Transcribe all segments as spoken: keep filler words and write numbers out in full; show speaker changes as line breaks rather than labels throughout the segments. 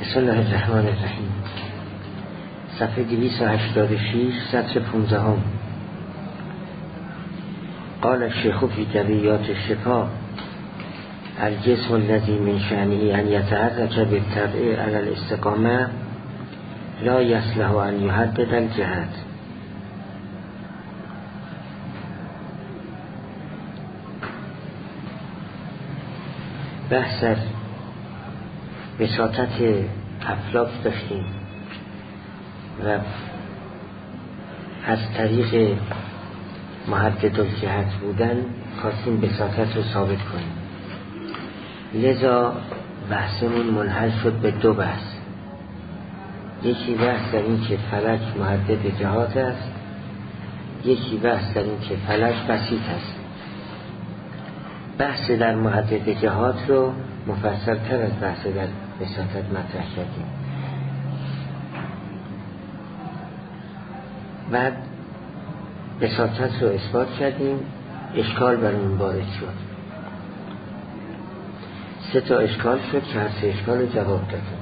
بسم الله الرحمن الرحیم. صفحه دویست و هشتاد و شش، سطر پانزده هم. قال الشیخ فی جویات الشفا: الجسم الذي من شأنه ان يتحرك بالطبع على الاستقامة لا يصلح ان يحدد الجهات. بحث از وساطت افلاک داشتیم و از طریق محدد الجهت بودن خواستیم وساطت رو ثابت کنیم. لذا بحثمون منحل شد به دو بحث. یکی بحث در این که فلک محدد جهات است، یکی بحث در این که فلک بسیط است. بحث در محدد جهات رو مفصل تر از بحث در وساطت مطرح کردیم. بعد وساطت رو اثبات کردیم، اشکال برامون وارد شد. سه تا اشکال شد که هر سه اشکال رو جواب دادیم.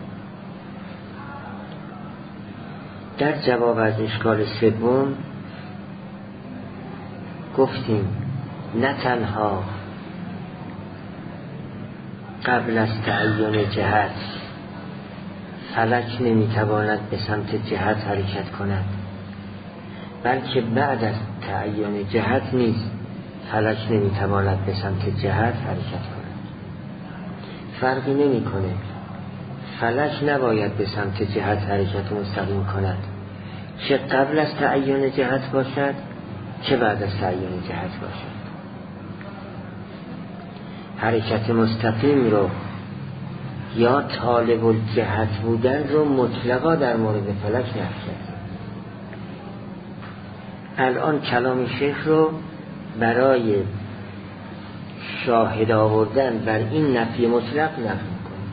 در جواب از اشکال سوم گفتیم نه تنها قبل از تعیین جهت فلک نمیتواند به سمت جهت حرکت کند، بلکه بعد از تعیین جهت نیز فلک نمیتواند به سمت جهت حرکت کند. فرقی نمیکنه، فلک نباید به سمت جهت حرکت مستقیم کند، چه قبل از تعیین جهت باشد چه بعد از تعیین جهت باشد. حرکت مستقیم رو یا طالب الجهت بودن رو مطلقا در مورد فلک نفی کرد. الان کلام شیخ رو برای شاهد آوردن بر این نفی مطلق نفی می‌کنه.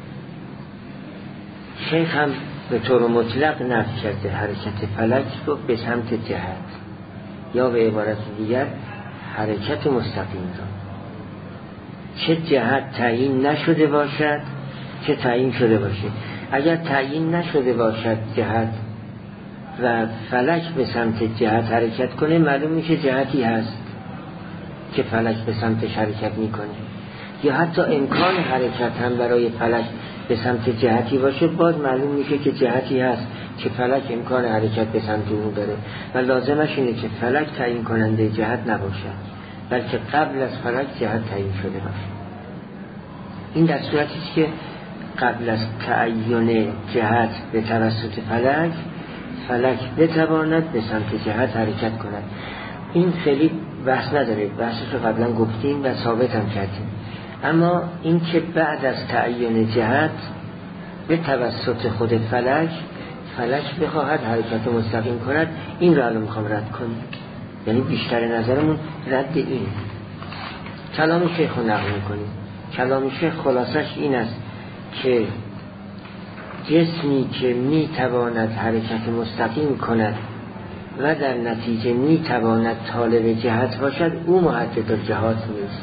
شیخ هم به طور مطلق نفی کرده حرکت فلک رو به سمت جهت، یا به عبارت دیگر حرکت مستقیم رو، چه جهت تعیین نشده باشد چه تعیین شده باشد. اگر تعیین نشده باشد جهت و فلک به سمت جهت حرکت کنه، معلوم میشه جهتی هست که فلک به سمتش حرکت میکنه، یا حتی امکان حرکت هم برای فلک به سمت جهتی باشه، باز معلوم میشه که جهتی هست که فلک امکان حرکت به سمت اون داره و لازمش اینه که فلک تعیین کننده جهت نباشد، بلکه قبل از فلک جهت تعیین شده باشه. این در صورتی است که قبل از تعیین جهت به توسط فلک، فلک بتواند به سمت جهت حرکت کند. این خیلی بحث نداره، بحثش رو قبلا گفتیم و ثابت هم کردیم. اما این که بعد از تعیین جهت به توسط خود فلک فلک بخواهد حرکت مستقیم کند، این رو الان میخوام رد کنیم. یعنی بیشتر نظرمون رد این کلام شیخ رو نقل میکنیم. کلام شیخ خلاصش این است که جسمی که میتواند حرکت مستقیم کند و در نتیجه میتواند طالب جهت باشد، او محدد الجهات نیست.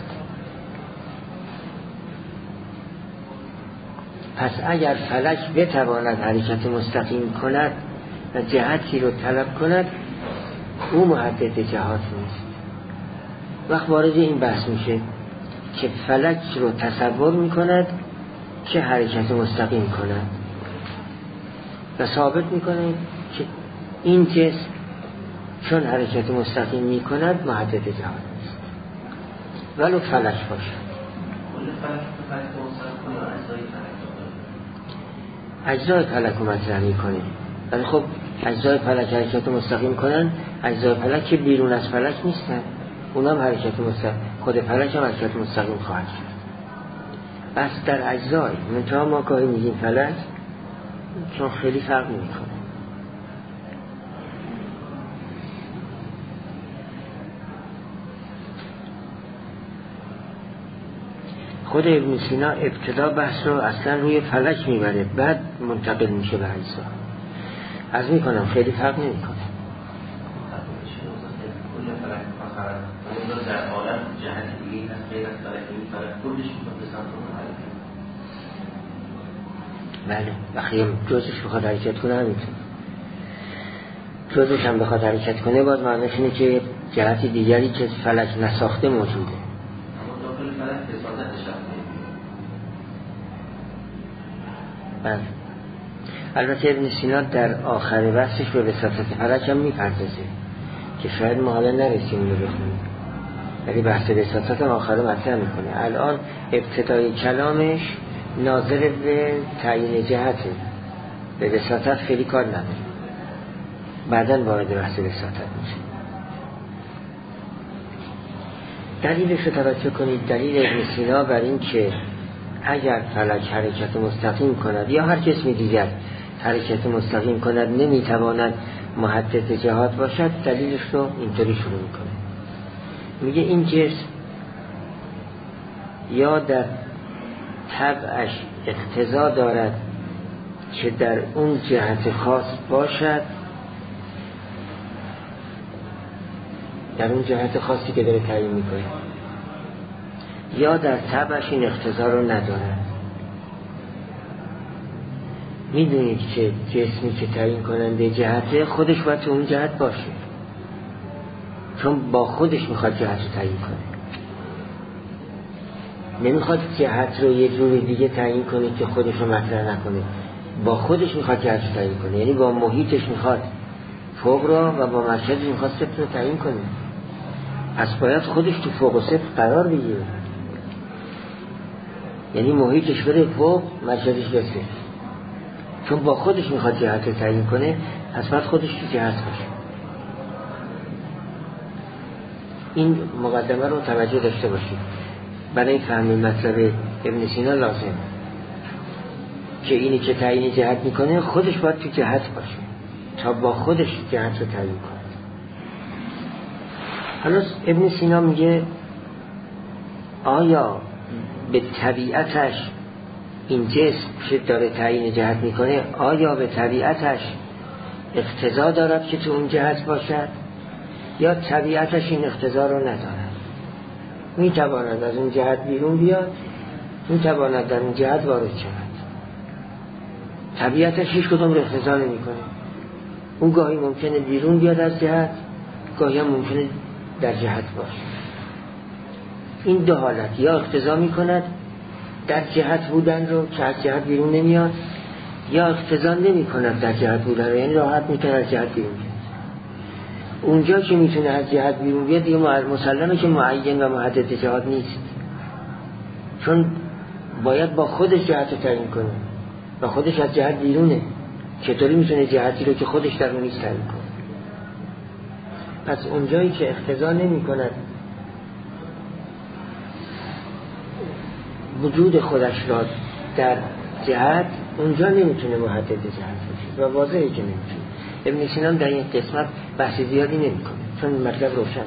پس اگر فلک بتواند حرکت مستقیم کند و جهتی رو طلب کند، او محدد جهات نیست. وقت وارد این بحث میشه که فلک رو تصور میکند که حرکت مستقیم کند و ثابت میکنه که این جسم چون حرکت مستقیم میکند محدد جهات نیست، ولو فلک باشد. اجزای فلک رو مطرح میکنه، ولی خب اجزای فلک حرکت مستقیم کنن، اجزای فلک که بیرون از فلک نیستن، اونم حرکت مستقیم، خود فلک هم حرکت مستقیم خواهد شد. بس در اجزای منتها ما گاهی میگیم فلک چون خیلی فرق نمیکنه. خود ابن سینا ابتدا بحث رو اصلا روی فلک میبره، بعد منتقل میشه به اجزا. از میکنم خیلی فرق نمیکنه. در عالم جهت دیگه هست غیر از فلک، این فلک کلش میکنه به سمت اون حرکت. بله وقتی جزش بخواد حرکت کنه نمیتونه، جزش هم بخواد حرکت کنه باز معنیش اینه که جهت دیگری که فلک نساخته موجوده.
اما داخل فلک وساطتش
بله. البته ابن سینا در آخر بحثش به وساطت فلک هم میپردازه که شاید ما حالا نرسیم اونو بخونیم، ولی بحث وساطت هم آخر مطرح میکنه. الان ابتدای کلامش ناظر به تعیین جهته، به وساطت خیلی کار نداره، بعداً وارد بحث وساطت میشه. دلیلش رو توجه کنید. دلیل ابن سینا بر این که اگر فلک حرکت مستقیم کند یا هر جسمی دیگر حرکت مستقیم کند نمیتواند محدد جهات باشد، دلیلش رو اینطوری شروع میکنه. میگه این جسم یا در طبعش اقتضا دارد که در اون جهت خاص باشد، در اون جهت خاصی که داره تعیین میکنه، یا در طبعش این اقتضا رو ندارد. میدونید که جسمی که تعیین کننده جهته خودش باید تو اون جهت باشه، چون با خودش میخواد جهت رو تعیین کنه، نمیخواد جهت رو یه جور دیگه تعیین کنه که خودش رو مطرح نکنه، با خودش میخواد جهت رو تعیین کنه، یعنی با محیطش میخواد فوق رو و با مرکزش میخواد صفر رو تعیین کنه. پس باید خودش تو فوق و صفر قرار بگیره، یعنی محیطش بره فوق، مرکزش بره صفر، چون با خودش میخواد جهت رو تعیین کنه، پس باید خودش تو جهت باشه. این مقدمه رو توجه داشته باشید برای فهم مطلب ابن سینا لازم که اینی که تعیین جهت میکنه خودش باید تو جهت باشه تا با خودش جهت رو تعیین کنه. حالا ابن سینا میگه آیا به طبیعتش این جسم که داره تعیین جهت میکنه آیا به طبیعتش اقتضا دارد که تو اون جهت باشد یا طبیعتش این اقتضا رو ندارد؟ میتواند از اون جهت بیرون بیاد، میتواند در اون جهت وارد شود. طبیعتش هیچ کدوم رو اقتضا نمیکنه. اون گاهی ممکنه بیرون بیاد از جهت، گاهی هم ممکنه در جهت باشه. این دو حالت، یا اقتضا میکند در جهت بودن رو که از جهت بیرون نمیاد، یا اقتضا نمیکند در جهت بودن رو، یعنی راحت میتونه از جهت بیرون بیاد. اونجا که میتونه از جهت بیرون بیاد دیگه مسلمه که معین و محدد جهات نیست، چون باید با خودش جهت رو تعیین کنه و خودش از جهت بیرونه. چطوری میتونه جهتی رو که خودش در اون نیست تعیین کنه؟ پس اونجایی که اقتضا نمی کند وجود خودش را در جهت، اونجا نمیتونه محدد جهت باشه و واضحه که نمیتونه. ابن سینا در این قسمت بحث زیادی نمیکنه چون مطلب روشن.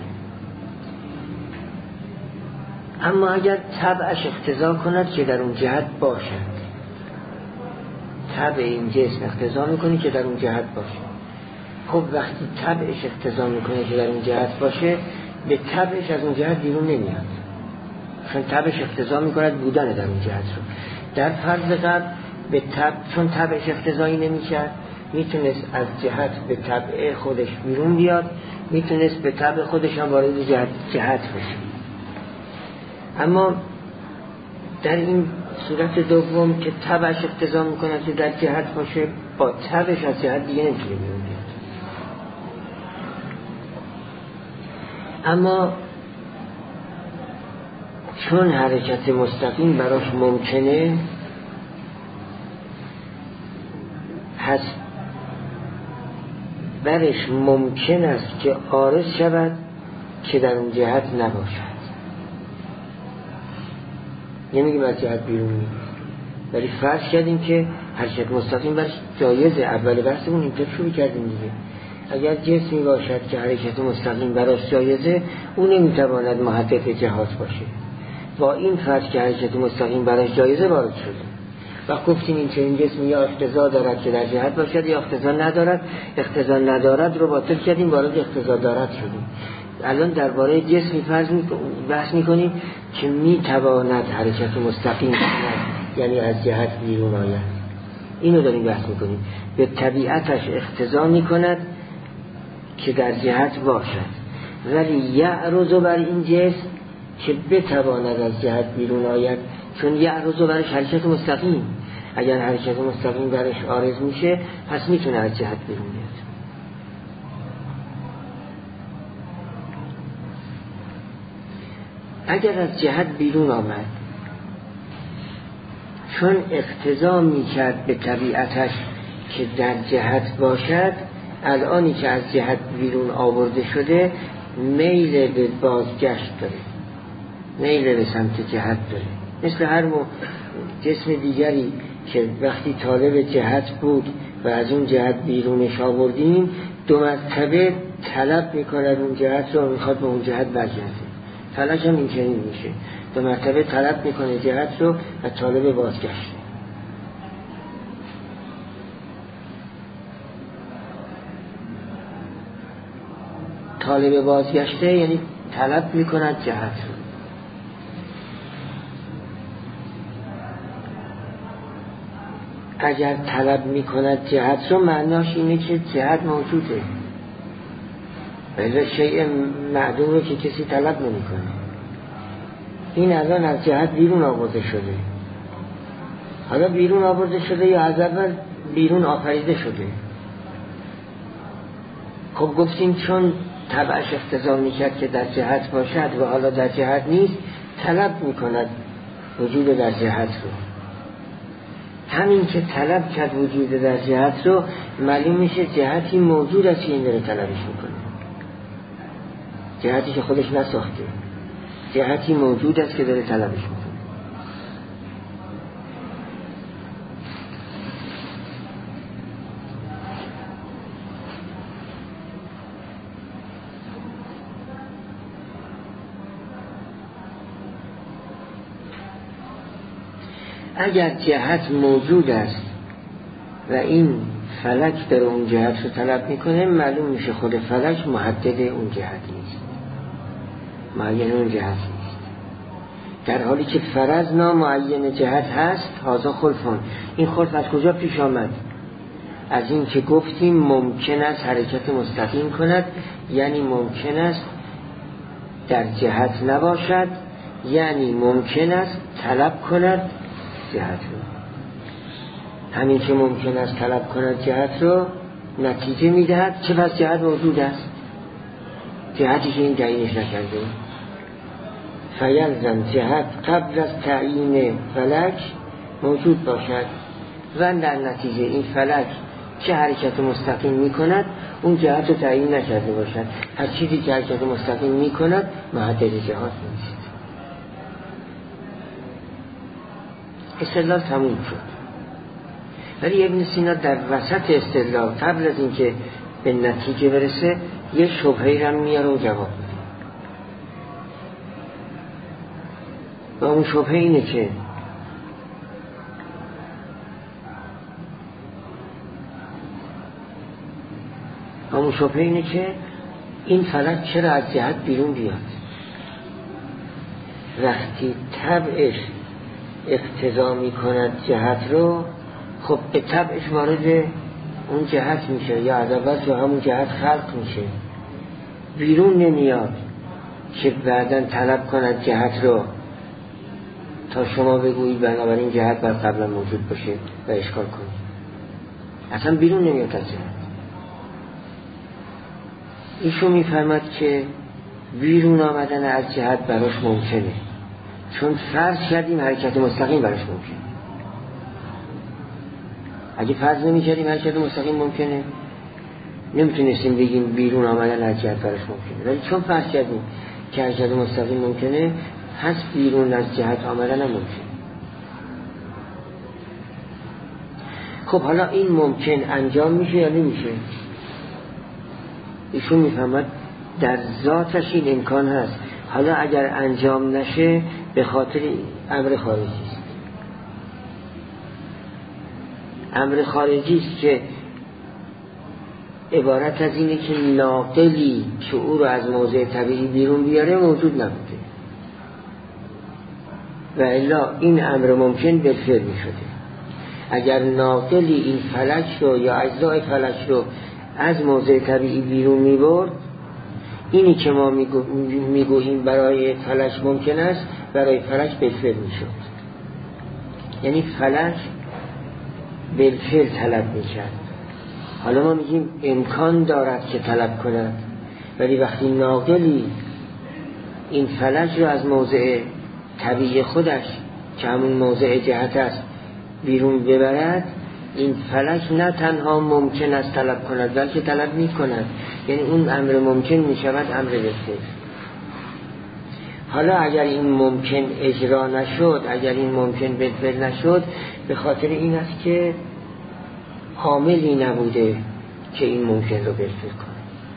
اما اگر طبعش اقتضا کند که در اون جهت باشد، طبع این جسم اقتضا میکنه که در اون جهت باشه، خب وقتی طبعش اقتضا میکنه که در اون جهت باشه، به طبعش از اون جهت بیرون نمیاد، چون طبعش اقتضا میکند بودن در اون جهت رو. در فرض قبل به طبع، چون طبعش اقتضایی نمیکرد، میتونست از جهت به طبع خودش بیرون بیاد، میتونست به طبع خودش هم وارد جهت, جهت بشه. اما در این صورت دوم که طبعش اقتضا میکنه که در جهت باشه، با طبعش از جهت دیگه نمیتونه بیرون بیاد. اما چون حرکت مستقیم براش ممکنه، هست برش ممکن است که عارض شود که در اون جهت نباشد. نمیگیم از جهت بیرون میاد، ولی فرض کردیم که حرکت مستقیم برش جایزه. اول بحثمون اینطور شروع کردیم دیگه. اگر جسمی باشد که حرکت مستقیم براش جایزه، اون نمیتواند محدد جهات باشه. با این فرض که حرکت مستقیم براش جایزه وارد شده و گفتیم این چنین جسمی یا اقتضا دارد که در جهت باشد یا اقتضا ندارد. اقتضا ندارد رو باطل کردیم، وارد اقتضا دارد شدیم. الان درباره جسمی فرض بحث میکنیم که میتواند حرکت مستقیم کند، یعنی از جهت بیرون آید. اینو داریم بحث میکنیم. به طبیعتش اقتضا میکند که در جهت باشد، ولی یعرض بر این جسم که بتواند از جهت بیرون آید، چون یعرض برش حرکت مستقیم، اگر حرکت مستقیم برش عارض میشه پس میتونه از جهت بیرون بیاد. اگر از جهت بیرون آمد چون اقتضا میکرد به طبیعتش که در جهت باشد، الانی که از جهت بیرون آورده شده میل به بازگشت داره، میل به سمت جهت داره، مثل هر جسم دیگری که وقتی طالب جهت بود و از اون جهت بیرونش آوردیم دو مرتبه طلب میکنه اون جهت رو، میخواد به اون جهت برگرده. فلک هم این چنین میشه، دو مرتبه طلب میکنه جهت رو و طالب بازگشت. طالب بازگشته یعنی طلب میکند جهت رو. اگر طلب میکند جهت رو معناش اینه که جهت موجوده، ولی شیء معدوم رو که کسی طلب نمیکنه. این الان از جهت بیرون آورده شده، حالا بیرون آورده شده یا از اول بیرون آفریده شده. خب گفتیم چون طبعش اقتضا میکرد که در جهت باشد و حالا در جهت نیست، طلب میکند وجود در جهت رو. همین که طلب کرد وجود در جهت رو، معلوم میشه جهتی موجود است که این داره طلبش میکنه، جهتی که خودش نساخته، جهتی موجود است که داره طلبش میکنه. اگر جهت موجود است و این فلک در اون جهت رو طلب میکنه، معلوم میشه خود فلک محدد اون جهت نیست، معین اون جهت نیست، در حالی که فرض نامعین جهت هست. هذا خلفان، این خلف از کجا پیش آمد؟ از این که گفتیم ممکن است حرکت مستقیم کند، یعنی ممکن است در جهت نباشد، یعنی ممکن است طلب کند جهت رو. همین که ممکن است طلب کند جهت رو نتیجه میدهد که پس جهت موجود است، جهتی که این تعیینش نکرده. فیلزم جهت قبل از تعیین فلک موجود باشد و در نتیجه این فلک که حرکت مستقیم میکند اون جهت رو تعیین نکرده باشد. هر چیزی که حرکت مستقیم میکند محدد جهت نیست. استدلال تموم شد. ولی ابن سینا در وسط استدلال قبل از اینکه به نتیجه برسه یه شبهه‌ای رو میاره و جواب میده. و اون شبهه اینه که و اون شبهه اینه که این فلک چرا از جهت بیرون بیاد وقتی طبعش اقتضا میکند جهت رو؟ خب به طبعش وارد اون جهت میشه یا از اول تو همون جهت خلق میشه، بیرون نمیاد که بعداً طلب کند جهت رو تا شما بگویید بنابراین جهت بر قبلا موجود باشه و اشکال کنید. اصلا بیرون نمیاد از جهت. ایشون میفرماد که بیرون آمدن از جهت براش ممکنه، چون فرض کردیم حرکت مستقیم براش ممکنه. اگه فرض نمی کردیم حرکت مستقیم ممکنه، نمیتونستیم بگیم بیرون آمدن از جهت براش ممکنه. ولی چون فرض کردیم که حرکت مستقیم ممکنه، پس بیرون از جهت آمدن هم ممکنه. خب حالا این ممکن انجام میشه یا نمیشه؟ ایشون میفهمد در ذاتش این امکان هست. حالا اگر انجام نشه به خاطر امر خارجی است. امر خارجی است که عبارت از اینه که ناقلی که او رو از موضع طبیعی بیرون بیاره موجود نبوده و الا این امر ممکن بالفعل می شده. اگر ناقلی این فلک رو یا اجزای فلک رو از موضع طبیعی بیرون میبرد، اینی که ما میگو میگوییم برای فلک ممکن است، برای فلک بالفعل میشد. یعنی فلک بالفعل طلب میکرد. حالا ما میگیم امکان دارد که طلب کند، ولی وقتی ناقلی این فلک رو از موضع طبیعی خودش که همون موضع جهت است بیرون ببرد، این فلک نه تنها ممکن است طلب کند بلکه طلب می کند. یعنی اون امر ممکن می شود امر بالفعل. حالا اگر این ممکن اجرا نشد، اگر این ممکن بالفعل نشد، به خاطر این است که عاملی نبوده که این ممکن رو بالفعل کنه.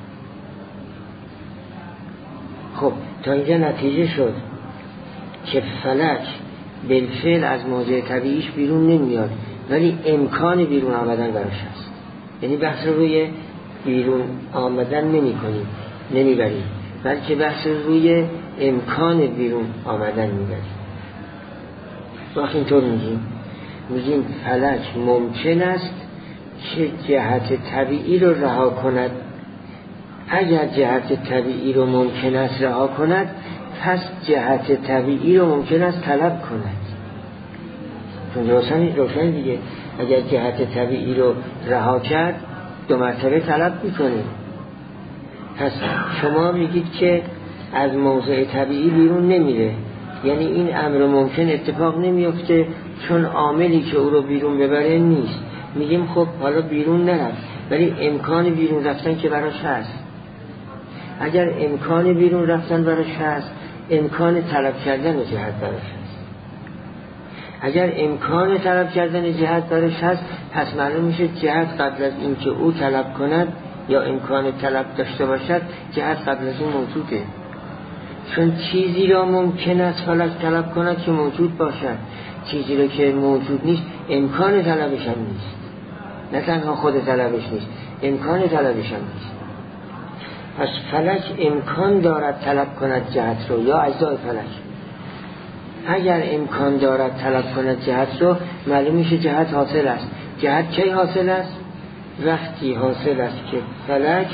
خب تا اینجا نتیجه شد که فلک بالفعل از موضع طبیعیش بیرون نمیاد، ولی امکان بیرون آمدن براش هست. یعنی بحث رو روی بیرون آمدن نمی کنیم، نمی بریم، بلکه بحث رو روی امکان بیرون آمدن می بریم. وقتی اینطور میگیم میگیم فلک ممکن است که جهت طبیعی رو رها کند. اگر جهت طبیعی رو ممکن است رها کند، پس جهت طبیعی رو ممکن است طلب کند. چون روشن روشن دیگه، اگر جهت طبیعی رو رها کرد دو مرتبه طلب میکنه. پس شما میگید که از موضع طبیعی بیرون نمیره، یعنی این امر ممکن اتفاق نمیفته چون عاملی که او رو بیرون ببره نیست. میگیم خب حالا بیرون نرفت، ولی امکان بیرون رفتن که براش هست. اگر امکان بیرون رفتن براش هست، امکان طلب کردن جهت براش هست. اگر امکان طلب کردن جهت براش هست، پس معلوم میشه جهت قبل از این که او طلب کند یا امکان طلب داشته باشد، جهت قبل از اون موجوده. چون چیزی را ممکن است فلک طلب کند که موجود باشد، چیزی را که موجود نیست امکان طلبش هم نیست. نه تنها خود طلبش نیست، امکان طلبش هم نیست. پس فلک امکان دارد طلب کند جهت رو یا اجزای فلک. اگر امکان دارد طلب کند جهت رو، معلوم میشه جهت حاصل است. جهت کی حاصل است؟ وقتی حاصل است که فلک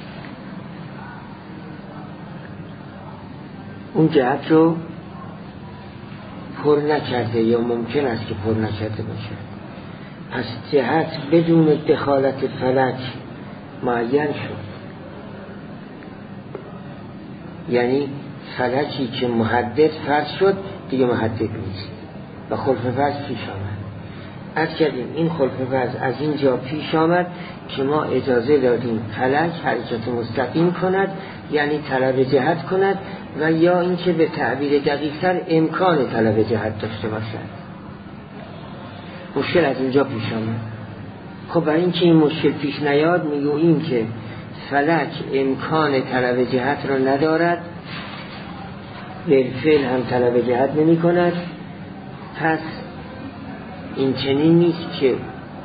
اون جهت رو پر نکرده یا ممکن است که پر نکرده باشه. پس جهت بدون دخالت فلک معین شد. یعنی فلکی که محدد فرض شد دیگه محدد نیست و خلف فرض پیش آمد. عرض کردیم این خلف فرض از اینجا پیش آمد که ما اجازه دادیم فلک حرکت مستقیم کند، یعنی طلب جهت کند، و یا اینکه به تعبیر دقیق‌تر امکان طلب جهت داشته باشد. مشکل از اینجا پیش آمد. خب برای اینکه این مشکل پیش نیاد میگوییم که فلک امکان طلب جهت را ندارد، بالفعل هم طلب جهت نمی کند. پس این چنین نیست که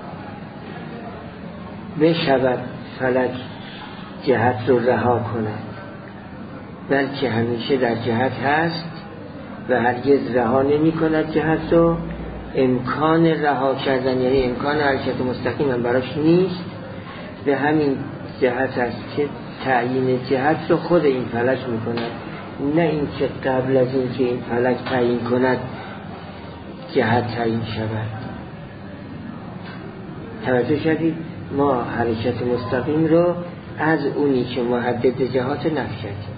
بشود فلک جهت رو رها کند، بلکه همیشه در جهت هست و هرگز رها نمی کند جهت رو. امکان رها کردن یعنی امکان حرکت مستقیم هم براش نیست. به همین جهت است که تعیین جهت رو خود این فلک می کند، نه این که قبل از این که این فلک تعیین کند جهت تعیین شود. توجه شدید؟ ما حرکت مستقیم رو از اونی که محدد جهات نفی کردیم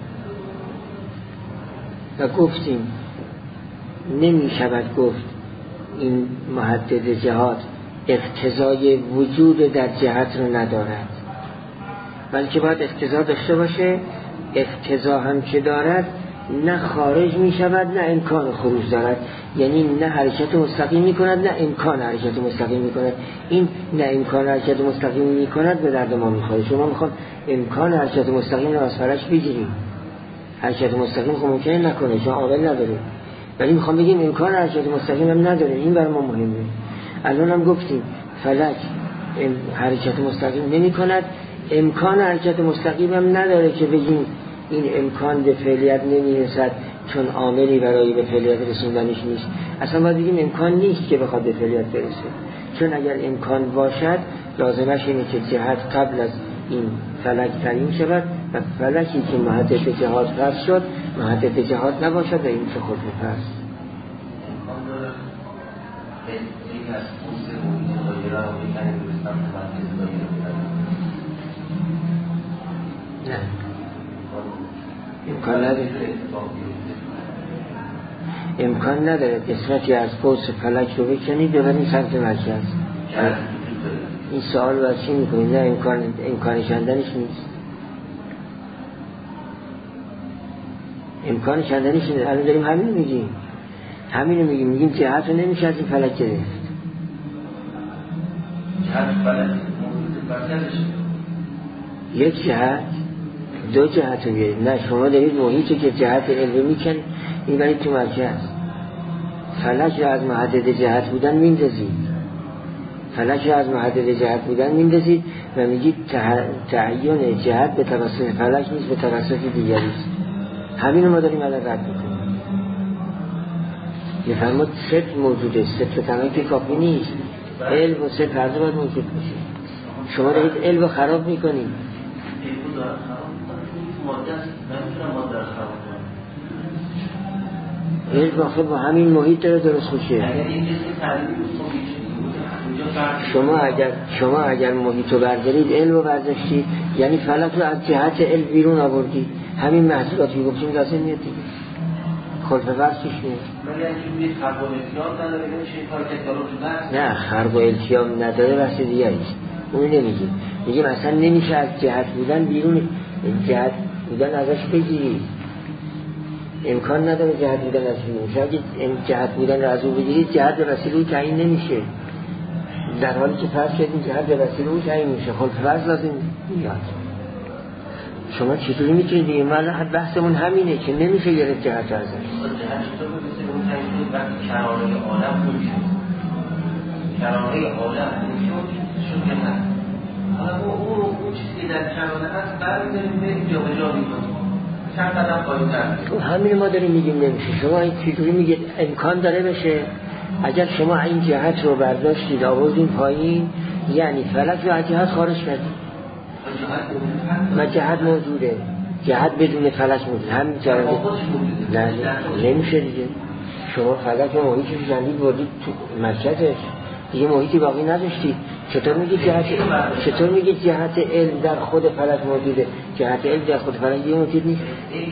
و گفتیم نمی شود گفت این محدد جهات اقتضای وجود در جهت رو ندارد، بلکه باید اقتضا داشته باشه. اقتضا هم که دارد نه خارج می شود نه امکان خروج دارد، یعنی نه حرکت مستقیم می کند نه امکان حرکت مستقیم می کند. این نه امکان حرکت مستقیم می کند به درد ما می خواهد. شما میخواد امکان حرکت مستقیم رو از فلک بگیریم، حرکت مستقیم خب ممکنه نکنه چون عامل نداره، ولی میخوام بگیم امکان حرکت مستقیم هم نداره. این برای ما مهمه. الان هم گفتیم فلک حرکت مستقیم نمی کند، امکان حرکت مستقیم هم نداره که بگیم این امکان به فعلیت نمی رسد چون عاملی برای به فعلیت رسوندنش نیست. اصلا باید بگیم امکان نیست که بخواد به فعلیت برسه، چون اگر امکان باشد لازمش اینه که جهت قبل از این فلک تعیین شود و فلکی که محدد جهات فرض شد محدد جهات نباشد و این که خود فرض
امکان داره این از پوست موجود دایره رو بکنیم به سمت مرکز دایره بکنیم.
نه امکان نداره امکان نداره قسمتی از پوست فلک رو بکنید ببرید سمت مرکز. این سوال رو از چی میکنید؟ نه امکان امکان شندنش نیست. امکان شندنش نیست. الان داریم همین رو میگیم همین رو میگیم میگیم جهت رو نمیشه از این فلک گرفت.
جهت فلک موجود مرکزش
یک جهت دو جهت رو بیارید. نه شما دارید محیطی که جهت علوی میکنید این برید تو مرکز. فلک رو از محدد جهت بودن میندازید فلک رو از محدد جهت بودن میندازید و میگید تعیین جهت به توسط فلک نیست به توسط دیگری است. همین رو ما داریم الان رد میکنیم. میفرمود ست موجوده ست تمام که کافی نیست علم و ست هر دو باید موجود باشه. شما دارید علم رو خراب میکنید.
علم داره خراب میکنید ماده است نمیتونم ماده رو خراب کنم.
علم آخه با همین محیط داره درست میشه.
اگر این جسم تعلیمی
شما اگر شما اگر محیط رو بردارید علم رو برداشتید یعنی فلک رو از جهت علم بیرون آوردید. همین محصولاتی گفتیم لازم میاد دیگه خلف فرض پیش میاد.
ولی اگه خرق و التیام نداره نمیشه این کار که دارو شده.
نه خرق و التیام نداره بحث دیگه است. اون نمیگیم میگیم اصلا نمیشه از جهت بودن بیرون جهت بودن ازش بگیرید. امکان نداره جهت بودن از بیرون. اگه جهت بودن از اون بگیرید جهت به وسیله او تعیین نمیشه. در حالی که فرض کردیم جهت به وسیله او تعیین میشه خلف فرض لازم میاد. شما چطوری میتونید دیگه ما بحثمون همینه که نمیشه گرفت جهت ازش.
جهت چطور مثل اون تعیین شد وقتی کرانه عالم خوب شد کرانه عالم خوب شد که نه حالا اون اون چیزی که در کرانه هست برمیداریم بریم جا به جا میکنیم چند قدم خواهیم درد.
همین ما داریم میگیم نمیشه. شما این چطوری میگید امکان داره بشه؟ اگر شما این جهت رو برداشتید آوردین پایین یعنی فلک رو از جهت خارج کردید و جهت موجوده جهت بدون فلک موجوده هم جهت نه نمیشه دیگه. شما فلک و محیطی رو جندید بردید تو مرکزش دیگه محیطی باقی نداشتید. چطور میگید جهت چطور میگید جهت علم در خود فلک موجوده؟ جهت علم در خود فلک دیگه موجود نیست.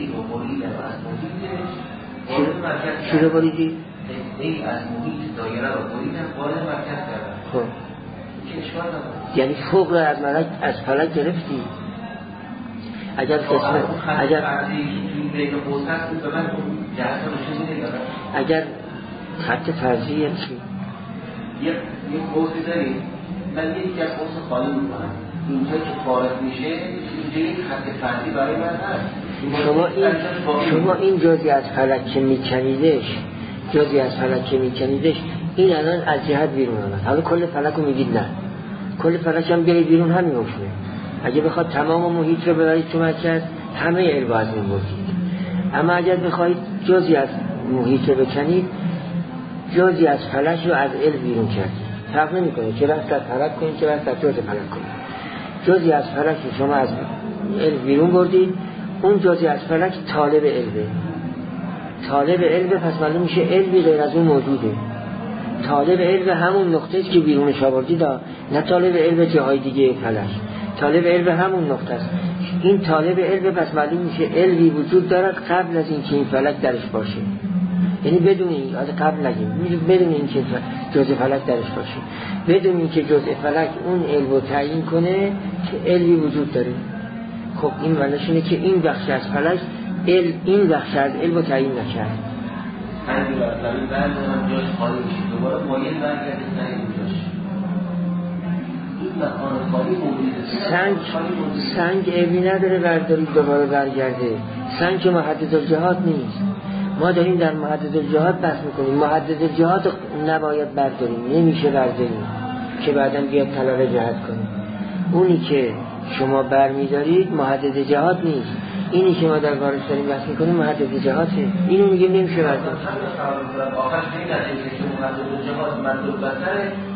چی رو بریدید؟
ای از محیط دایره رو بریدن وارد مرکز کردن.
خب یعنی فوق رو از ملک از فلک گرفتی. اگر قسمت اگر اگر خط فرضی یعنی چی؟
یک یک قوسی داریم من یکی از قوس خالی میکنم اینجا که فارغ میشه اینجا یک خط فرضی برای من هست.
شما این شما این جزئی از فلک که میکنیدش جزئی از فلک که میکنیدش این الان از جهت بیرون آمد. حالا کل فلک رو میگید نه کل فلک هم بیارید بیرون همین حکمه. اگه بخواد تمام محیط رو ببرید تو مرکز همه علم از این بردید. اما اگر بخواید جزئی از محیط رو بکنید جزئی از فلک رو از علم بیرون کردید. فرق نمیکنه چه وقت از فلک کنید چه وقت از جزء فلک کنید. جزئی از فلک رو شما از علم بیرون بردید. اون جزئی از فلک طالب علمه. طالب علم پس معلوم میشه علمی غیر از اون موجوده. طالب علم همون نقطه است که بیرونش آوردید نه طالب علم جاهای دیگه فلک. طالب علم همون نقطه است. این طالب علم پس معلوم میشه علمی وجود دارد قبل از اینکه این فلک درش باشه. یعنی بدون این از قبل نگیم بدون اینکه جزء فلک درش باشه بدون اینکه جزء فلک اون علم رو تعیین کنه که علمی وجود داره. خب این معنیش اینه که این بخش از فلک علم این بخش از علم رو تعیین نکرد.
همین برای بعد هم جاش خالی میشه دوباره مایل برگرده تعیین جاش. این مکان خالی موجوده.
سنگ سنگ علمی نداره بردارید دوباره برگرده. سنگ که محدد الجهات نیست. ما داریم در محدد الجهات بحث میکنیم. محدد الجهات نباید برداریم نمیشه برداریم که بعداً بیاد طلب جهت کنیم. اونی که شما برمیدارید محدد جهات نیست. اینی که ما در بارش داریم بحث میکنیم محدد جهاته. اینو میگیم نمیشه برداریم.
آخرش این نتیجه که محدد جهات مطلوب بسره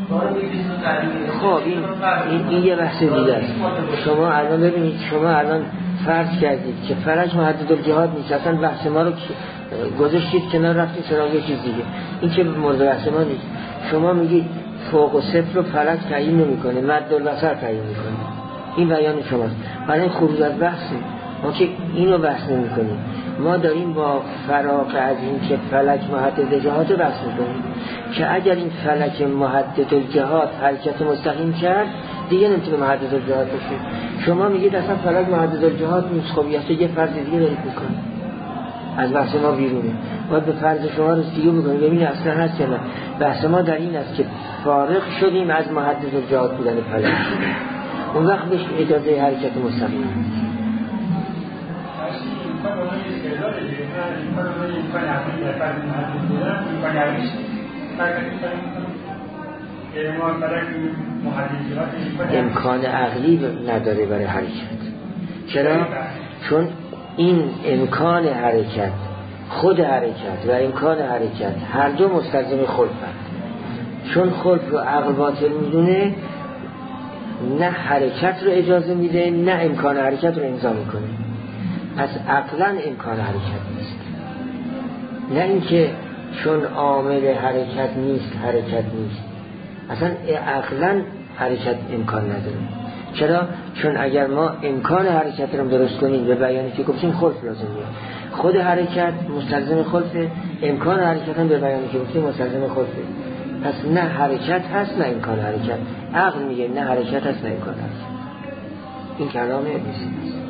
خب این, این, این یه بحث دیگه است. شما الان ببینید، شما الان فرض کردید که فلک محددالجهات نیست، اصلا بحث ما رو گذاشتید کنار، رفتید سراغ یه چیز دیگه. این که مورد بحث ما نیست. شما میگید فوق و صفر رو فلک تعیین نمی‌کنه، مد البصر تعیین می‌کنه. این بیان شماست. برای خروج از بحث ما که اینو بحث نمی‌کنیم، ما داریم با فراغ از این که فلک محددالجهات رو بحث می‌کنیم که اگر این فلک محددالجهات حرکت مستقیم کرد دیگه نمیتونه محددالجهات باشه. شما میگید اصلا فلک محددالجهات نیست. خب یه فرض دیگه دارید می‌کنید، از بحث ما بیرونه. باید به فرض شما رسیدگی بکنید ببینید اصلا هست یا نه. بحث ما در این است که فارغ شدیم از محددالجهات بودن فلک، اون وقت بهش اجازه حرکت مستقیم هست. امکان عقلی نداره برای حرکت. چرا؟ چون این امکان حرکت، خود حرکت و امکان حرکت هر دو مستلزم خلقند. چون خلق رو عقل باطل میدونه، نه حرکت رو اجازه میده نه امکان حرکت رو امضا میکنه. پس عقلا امکان حرکت نیست. نه اینکه چون عامل حرکت نیست حرکت نیست، اصلا عقلا حرکت امکان نداره. چرا؟ چون اگر ما امکان حرکت رو درست کنیم به بیانی که گفتیم خلق لازم میاد. خود حرکت مستلزم خلقه، امکان حرکت هم به بیانی که گفتیم مستلزم خلقه. پس نه حرکت هست نه امکان حرکت. عقل میگه نه حرکت هست نه امکان حرکت. این کلام ابن سینا است.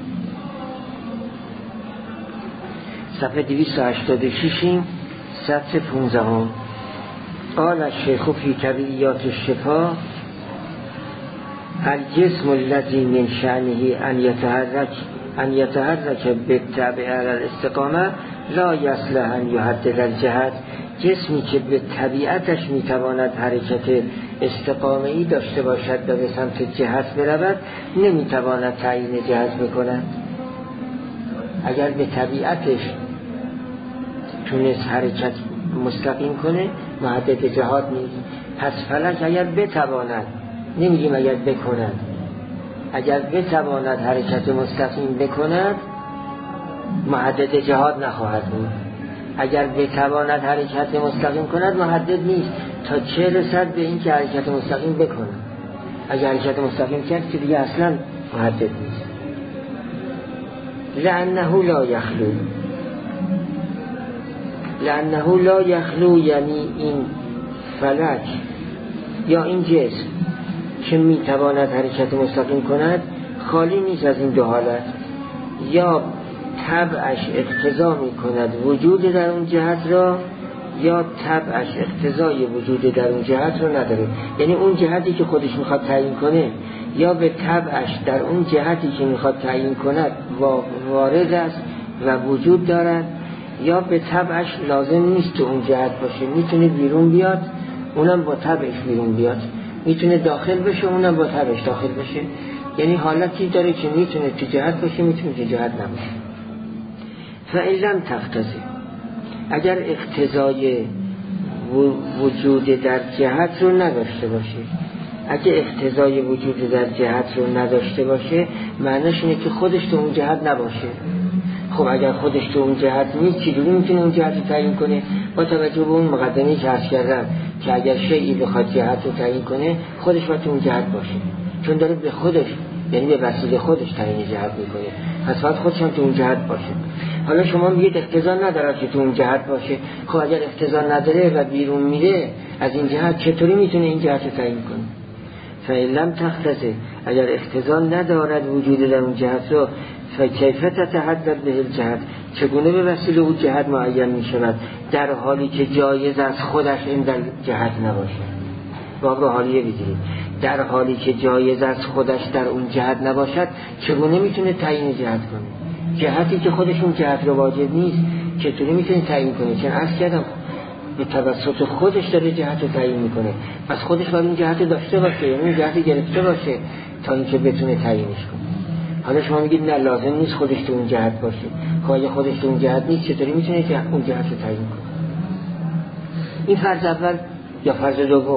صفحه دویست و هشتاد و شش سطر پانزده. قال الشیخ فی طبیعیات الشفا الجسم الذي من شأنه ان يتحرك ان يتحرك بالتبع على الاستقامه لا يصلح ان يحدد الجهت. جسمی که به طبیعتش میتواند حرکت استقامه‌ای داشته باشد و به سمت جهت برود نمیتواند تعیین جهت بکند. اگر به طبیعتش تونست حرکت مستقیم کنه محدد جهات نیست. پس فلک اگر بتواند، نمیگیم اگر بکند، اگر بتواند حرکت مستقیم بکند محدد جهات نخواهد بود. اگر بتواند حرکت مستقیم کند محدد نیست تا چه رسد به این که حرکت مستقیم بکند. اگر حرکت مستقیم کرد که دیگه اصلا محدد نیست. لأنه لا یخلو، لأنه لا یخلو یعنی این فلک یا این جسم که میتواند حرکت مستقیم کند خالی نیست از این دو حالت. یا طبعش اقتضا میکند وجود در اون جهت را، یا طبعش اقتضای وجود در اون جهت رو نداره. یعنی اون جهتی که خودش میخواد تعیین کنه یا به طبعش در اون جهتی که میخواد تعیین کند وارد است و وجود دارد، یا به طبعش لازم نیست تو اون جهت باشه، میتونه بیرون بیاد اونم با طبعش بیرون بیاد، میتونه داخل بشه اونم با طبعش داخل بشه. یعنی حالتی داره که میتونه تو جهت باشه میتونه تو جهت نباشه. فإن لم تقتضی، اگر اقتضای وجود در جهت رو نداشته باشه، اگه اقتضای وجود در جهت رو نداشته باشه معنیش اینه که خودش تو اون جهت نباشه. خب اگر خودش تو اون جهت نیست چجوری میتونه اون جهت رو تعیین کنه؟ با توجه به اون مقدمه‌ای که عرض کردم که اگر شیئی بخواد جهت رو تعیین کنه خودش باید تو اون جهت باشه، چون داره به خودش یعنی به وسیله خودش تعیین جهت میکنه، پس باید خودش هم تو اون جهت باشه. حالا شما میگید اقتضا نداره که تو اون جهت باشه. خب اگر اقتضا نداره و بیرون میره از این جهت چطوری میتونه این جهت رو تعیین کنه؟ فإن لم تقتضی، اگر اقتضا ندارد وجود در اون جهت رو، فکیف تتحدد به الجهت، چگونه به وسیله اون جهت معین میشود در حالی که جایز از خودش این در جهت نباشه. باب حالیه بگیرید، در حالی که جایز از خودش در اون جهت نباشد چگونه میتونه تعیین جهت کنه؟ جهتی که خودش اون جهت رو واجد نیست چطوری میتونه تعیین کنه؟ چون عرض کردم به توسط خودش داره جهت رو تعیین میکنه، پس خودش باید اون جهت داشته باشه، یعنی اون جهت گرفته باشه تا اینکه بتونه تعیینش کنه. حالا شما میگید نه لازم نیست خودش تو اون جهت باشه. خب اگه خودش تو اون جهت نیست چطوری میتونه اون جهت رو تعیین کنه؟ این فرض اول یا فرض دوم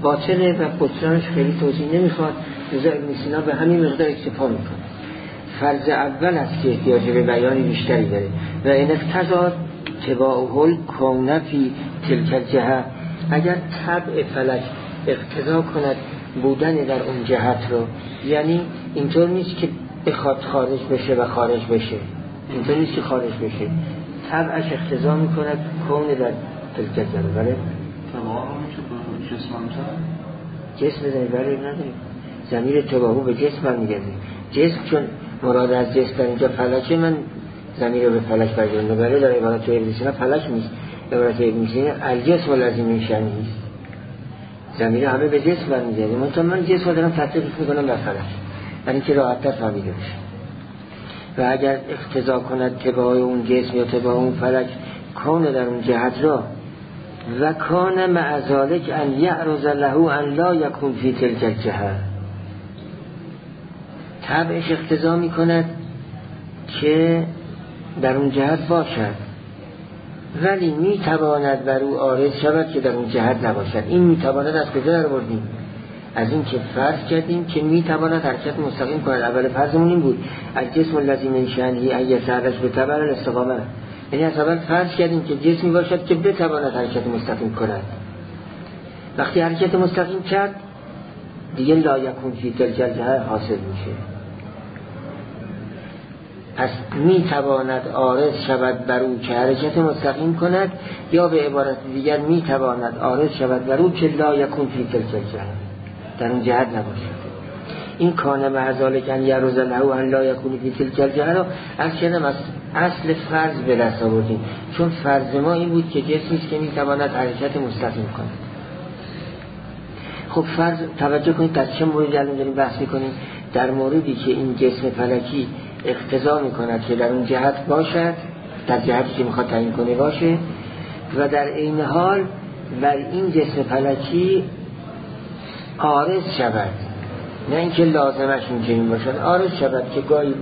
باطله و بطلانش خیلی توضیح نمیخواد. رضا ابن سینا به همین مقدار اکتفا میکنه. فرض اول است که احتیاج به بیانی بیشتری داره و این اقتضا تباعه الکون فی تلک الجهه، اگر طبع فلک اقتضا کند بودن در اون جهت رو، یعنی اینطور نیست که بخواد خارج بشه و خارج بشه، اینطور نیست که خارج بشه، طبعش اقتضا میکند کون در تلک الجهه. بله
تباعه میشه جسم هم
جسم بزنی بله نداریم، ضمیر تباعه به جسم هم میگرده. جسم چون مراد از جسم در اینجا فلکه، من ضمیر رو به فلک برگردم. بله در عبارت ابن سینا فلک نیست، عبارت ابن سینا الجسم الذی من شأنه است، ضمیر همه به جسم برمیگرده. من من جسم رو دارم تطبیق میکنم بر فلک، یعنی که راحت‌تر فهمیده بشه. و اگر اقتضا کند تباع اون جسم یا تباع اون فلک کون در اون جهت را، و کان مع ذلک ان یعرض له ان لا یکون فی تلک الجهه، طبعش اقتضا می کند که در اون جهت باشد ولی می تواند بر او عارض شود که در اون جهت نباشد. این می تواند از کجا در بردیم؟ از این که فرض کردیم که می تواند حرکت مستقیم کند. اول فرضمون این بود الجسم الذی من شأنه ان یتحرک بتبع الاستقامه، یعنی از اول فرض کردیم که جسمی باشد که بتواند حرکت مستقیم کند. وقتی حرکت مستقیم کرد دیگه لا یکون فی تلک الجهه حاصل میشه. پس می تواند عارض شود بر او که حرکت مستقیم کند، یا به عبارت دیگر می تواند عارض شود بر او که لا یکون فی تلک الجهه، در اون جهت نباشد. این کانه مع ذلک ان یعرض له ان لا یکون فی تلک الجهه رو از کردم از اصل فرض به دست آوردیم، چون فرض ما این بود که جسمی است که می تواند حرکت مستقیم کند. خب فرض توجه کنید در چه موردی الان داریم بحث می‌کنیم؟ در موردی که این جسم فلکی اقتضا می‌کند که در اون جهت باشد، در جهتی که می‌خواد تعیین کنه باشه، و در عین حال بر این جسم فلکی عارض شود، نه اینکه لازمش اینجوری باشد، عارض شود که گاهی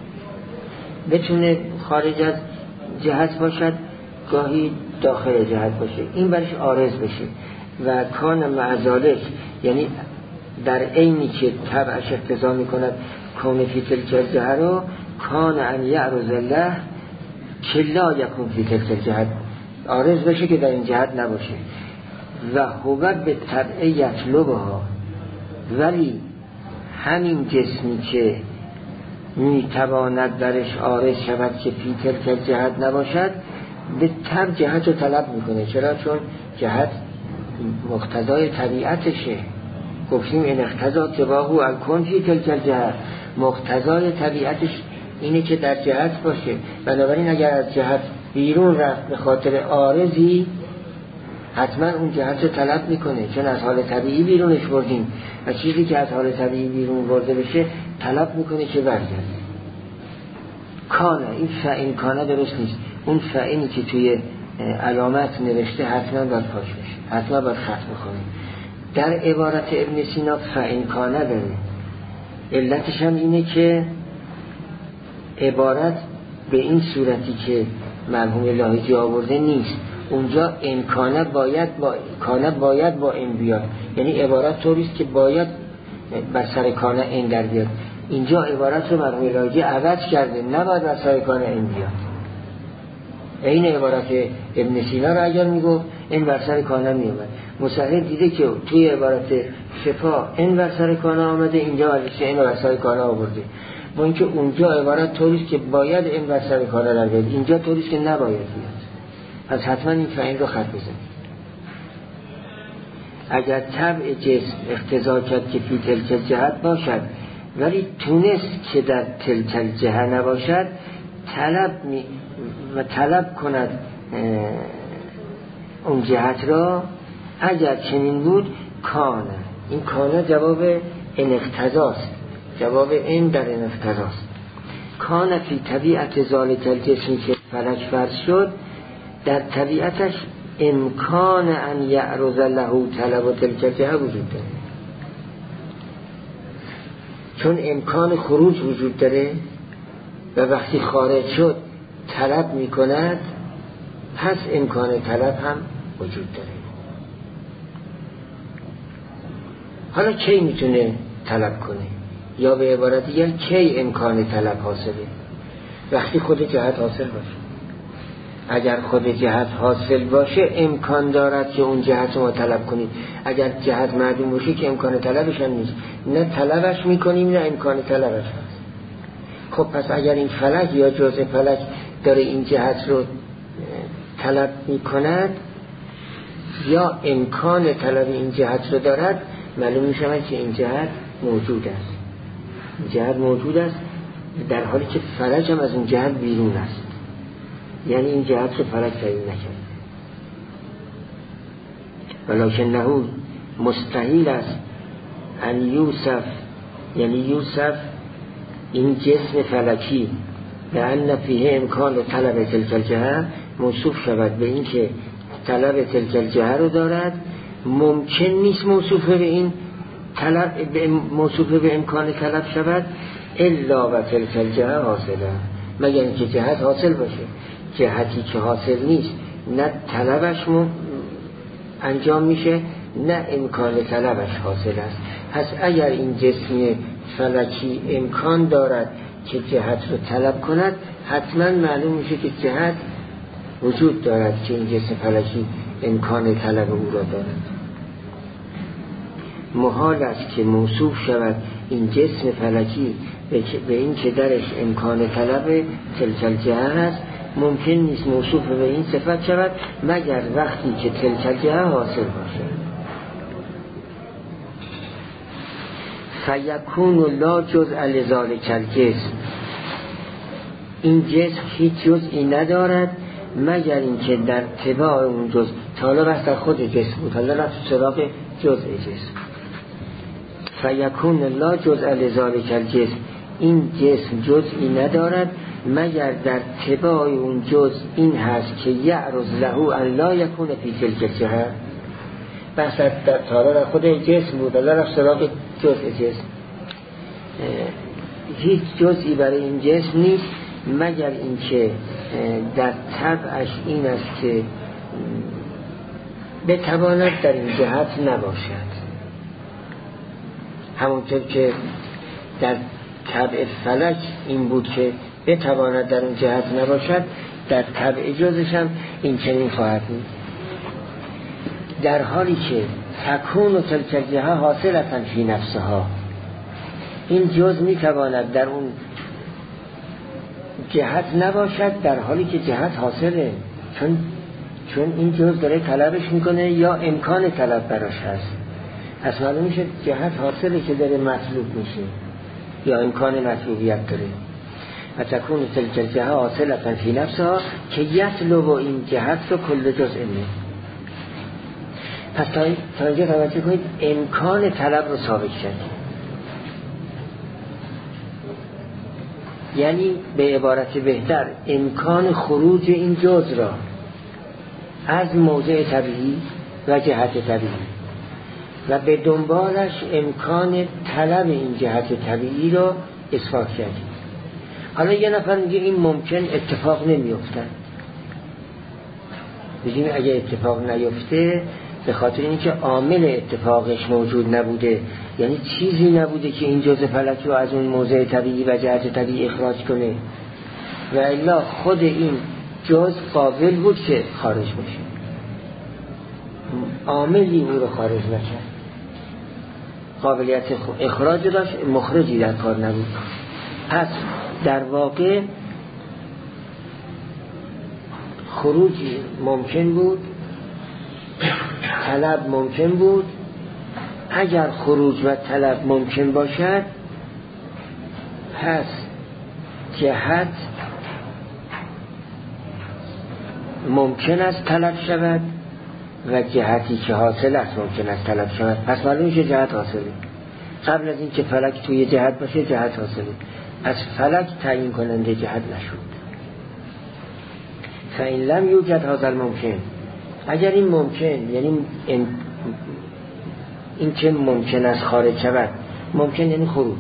بتونه خارج از جهت باشد، گاهی داخل جهت باشه، این برش عارض بشه. و کان مع ذلک یعنی در عینی که طبعش اقتضا میکند کون فی تلک الجهه رو، کان ان یعرض له که لا یکون فی تلک الجهه، عارض بشه که در این جهت نباشه. و هو به طبع یطلبها، ولی همین جسمی که میتواند درش عارض شود که فی تلک الجهه نباشد، به طبع جهت رو طلب میکنه. چرا؟ چون جهت مقتضای طبیعتشه. گفتیم این اقتضا تباهو الکون فی تلک الجهه، مقتضای طبیعتش اینه که در جهت باشه. بنابراین اگر از جهت بیرون رفت به خاطر عارضی، حتما اون جهت رو طلب میکنه، چون از حال طبیعی بیرونش بردیم و چیزی که از حال طبیعی بیرون برده بشه طلب میکنه که برگرده. کانه، این فعین کانه درست نیست، اون فعینی که توی علامت نوشته حتما باید پاش بشه، حتما باید خط بخونه. در عبارت ابن سینا فعین کانه داره، علتش هم اینه که عبارت به این صورتی که مرحوم لاهیجی آورده نیست. اونجا امکانه باید با کانه باید با این بیاد، یعنی عبارت طوریست که باید بر سر کانه این در بیاد. اینجا عبارت رو مرحوم لاهیجی عوض کرده، نباید بر سر کانه این بیاد. این عبارت ابن سینا رو اگر میگو این بر سر کانه میومد، مصحح دیده که توی عبارت شفا این بر سر کانه آمده، اینجا ورشته این بر سر کانه آورده. با اینکه اونجا عبارت طوریست که باید این بر سر کانه در بیاد، اینجا طوریست که نباید بیاد. پس حتما این فعیل رو خط بزنید. اگر طبع جسم اقتضا کرد که فی تلک الجهت باشد ولی تونست که در تلک الجهه نباشد، طلب می و طلب کند اون جهت را، اگر چنین بود کانه، این کانه جواب این اقتضاست، جواب این در این اقتضاست. کانه فی طبیعت ذالک الجسمی که فلک فرض شد، در طبیعتش امکان ان یعرض له طلب تلک الجهه وجود داره، چون امکان خروج وجود داره و وقتی خارج شد طلب می کند، پس امکان طلب هم وجود داره. حالا کی میتونه طلب کنه؟ یا به عبارت دیگر کی امکان طلب حاصله؟ وقتی خود جهت حاصل باشه. اگر خود جهت حاصل باشه امکان دارد که اون جهت رو ما طلب کنیم. اگر جهت معدوم باشه که امکان طلبش هم نیست، نه طلبش میکنیم نه امکان طلبش هست. خب پس اگر این فلک یا جزء فلک داره این جهت رو طلب میکند یا امکان طلب این جهت رو دارد، معلوم میشه که این جهت موجود است. این جهت موجود است در حالی که فلک هم از اون جهت بیرون است. یعنی این جهت رو فلک تعیین نکرد. ولکنه مستحیل است ان یوصف، یعنی یوصف این جسم فلکی لأن فیه امکان طلب تلک الجهه، موصوف شود به این که طلب تلک الجهه رو دارد. ممکن نیست موصوفه به این طلب موصوفه به امکان طلب شود الا و تلک الجهه حاصله، مگر اینکه جهت حاصل باشه. جهتی که حاصل نیست نه طلبش انجام میشه نه امکان طلبش حاصل است. پس اگر این جسم فلکی امکان دارد که جهت رو طلب کند، حتما معلوم میشه که جهت وجود دارد که این جسم فلکی امکان طلب او را دارد. محال است که موصوف شود این جسم فلکی به این که درش امکان طلب تلک الجهه است. ممکن نیست موصوف به این صفت شود مگر وقتی که تلک الجهه حاصل باشه. فیکون لا جزء لذالک الجسم، این جسم هیچ جزئی ندارد مگر اینکه در تبع اون جزء، تا حالا بحث در خود جسم بود، حالا رفت سراغ جزء جسم. فیکون لا جزء لذالک الجسم، این جسم جزئی ندارد مگر در تبع اون جزء این هست که یعرض له ان لا یکون فی تلک الجهه. بحث در تارا در خود جسم بود، حالا رفت سراغ جزء جسم. هیچ جزئی برای این جسم نیست مگر اینکه در طبعش این است که بتواند در این جهت نباشد. همونطور که در طبع فلک این بود که بتواند در اون جهت نباشد، در طبع جزش هم این چنین خواهد بود. در حالی که تکون و تلک الجهه حاصلتاً فی نفسها، این جز میتواند در اون جهت نباشد در حالی که جهت حاصله، چون چون این جز داره طلبش میکنه یا امکان طلب براش هست. پس معلوم میشه جهت حاصله که داره مطلوب میشه یا امکان مطلوبیت داره. و تکون تلک الجهه حاصلتاً فی نفسها که یطلب این جهت رو کل جزء منه. پس تا اینجا توجه کنید، امکان طلب رو ثابت کرد. یعنی به عبارت بهتر امکان خروج این جزء را از موضع طبیعی و جهت طبیعی و به دنبالش امکان طلب این جهت طبیعی را اثبات کردیم. حالا یه نفر میگه این ممکن اتفاق نمیفته. بگیم اگه اتفاق نیفته به خاطر اینکه عامل اتفاقش موجود نبوده، یعنی چیزی نبوده که این جزء فلک رو از اون موضع طبیعی و جهت طبیعی اخراج کنه، و الا خود این جزء قابل بود که خارج بشه، عاملی او رو خارج نکرد، قابلیت اخراج داشت، مخرجی در کار نبود. پس در واقع خروجی ممکن بود، طلب ممکن بود. اگر خروج و طلب ممکن باشد، پس جهت ممکن است طلب شود و جهتی که حاصل است ممکن است طلب شود. پس معلوم میشه جهت حاصله. قبل از این که فلک توی جهت باشه جهت حاصله. از فلک تعیین کننده جهت نشد. فإن لم یوجد هذا الممکن، اگر این ممکن یعنی این, این که ممکن است خارج شود، ممکن یعنی خروج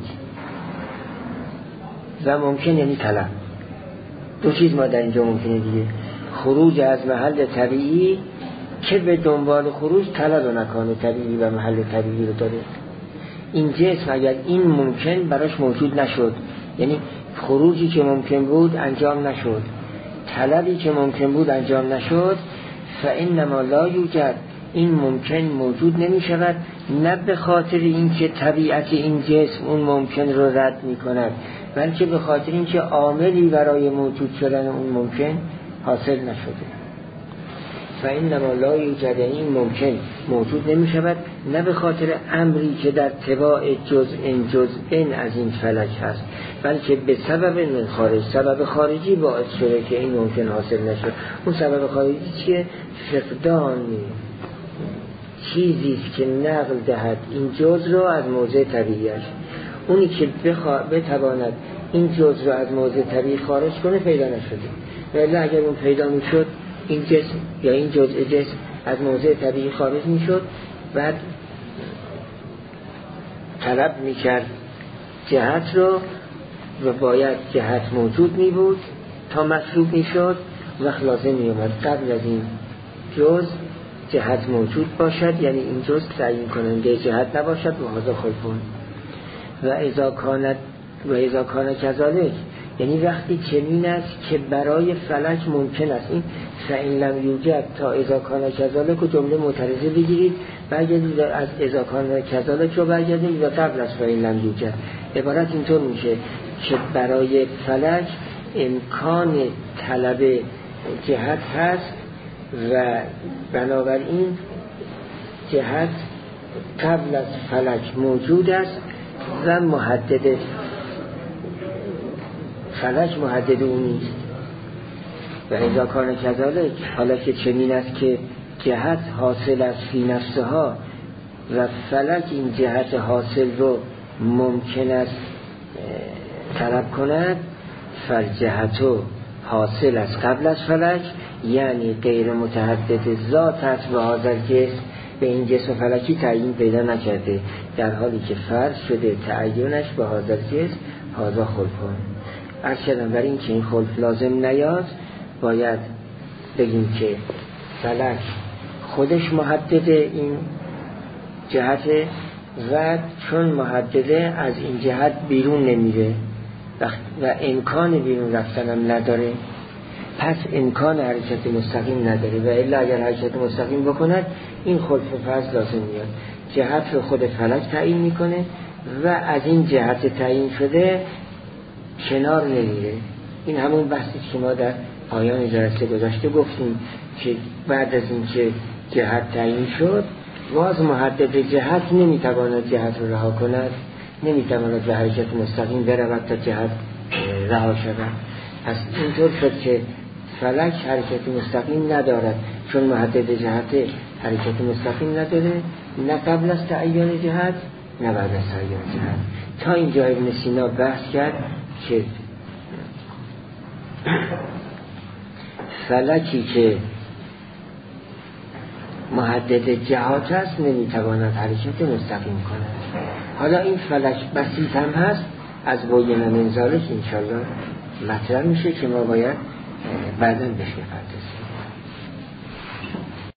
و ممکن یعنی طلب، دو چیز ما در اینجا ممکنه دیگه. خروج از محل طبیعی که به دنبال خروج طلب و مکان طبیعی و محل طبیعی رو داره. این جسم اگر این ممکن براش موجود نشد، یعنی خروجی که ممکن بود انجام نشد، طلبی که ممکن بود انجام نشد، فإنما لا یوجد، این ممکن موجود نمی شود، نه به خاطر اینکه طبیعت این جسم اون ممکن رو رد می کند، بلکه به خاطر اینکه عاملی برای موجود شدن اون ممکن حاصل نشده. فإنما لا یوجد، این ممکن موجود نمی شود، نه به خاطر امری که در تباع جزء جزء از این فلک هست، بلکه به سبب من خارج، سبب خارجی باعث شده که این ممکن حاصل نشد. اون سبب خارجی چیه؟ فقدان چیزی است که نقل دهد این جزء رو از موضع طبیعیش. اونی که بخوا... بتواند این جزء رو از موضع طبیعی خارج کنه پیدا نشده، ولی اگر اون پیدا میشد این جسم یا این جزء جسم از موضع طبیعی خارج میشد، بعد طلب میکرد جهت رو و باید جهت موجود می بود تا مطلوب میشد، وقت لازم می اومد قبل از این جزء جهت موجود باشد، یعنی این جزء تعیین کننده جهت نباشد و هذا خلفون. و اذا کانت و اذا کان کذالک، یعنی وقتی چنین است که برای فلک ممکن است، این فإن لم یوجد تا اذا کان کذالک و جمله معترضه بگیرید، برگردید از اذا کان کذالک رو برگردید و قبل از فإن لم یوجد. عبارت اینطور میشه که برای فلک امکان طلب جهت هست و بنابراین جهت قبل از فلک موجود است و محدد فلک محدد اون نیست. و اذا کان کذالک، حالا که چنین است که جهت حاصل است فی نفسها و فلک این جهت حاصل رو ممکن است طلب کند، فالجهتو حاصل است قبل از فلک، یعنی غیر متحدد ذات است و حاضر جسم به این جسم فلکی تعیین پیدا نکرده، در حالی که فرض شده تعیینش به حاضر جسم هذا خلفون. عرض کردم برای این که این خلف لازم نیاد باید بگیم که فلک خودش محدد این جهت و چون محدده از این جهت بیرون نمیره و امکان بیرون رفتنم نداره، پس امکان حرکت مستقیم نداره و الا اگر حرکت مستقیم بکند این خلف فرض لازم میاد. جهت رو خود فلک تعیین میکنه و از این جهت تعیین شده کنار نمیره. این همون بحثی که ما در پایان جلسه گذشته گفتیم که بعد از این که جهت تعیین شد باز محدد جهت نمیتواند جهت رو رها کند، نمیتواند به حرکت مستقیم برود تا جهت رها شود. پس اینطور شد که فلک حرکت مستقیم ندارد، چون محدد جهت حرکت مستقیم نداره، نه قبل از تعیین جهت نه بعد از تعیین جهت. تا اینجا ابن سینا بحث کرد که فلکی که محدد جهات است نمیتواند حرکت مستقیم کند. حالا این فلک بسیط هم هست، از بوین منزالک انشالله مطرح میشه که ما باید بعداً بهش بپردازیم.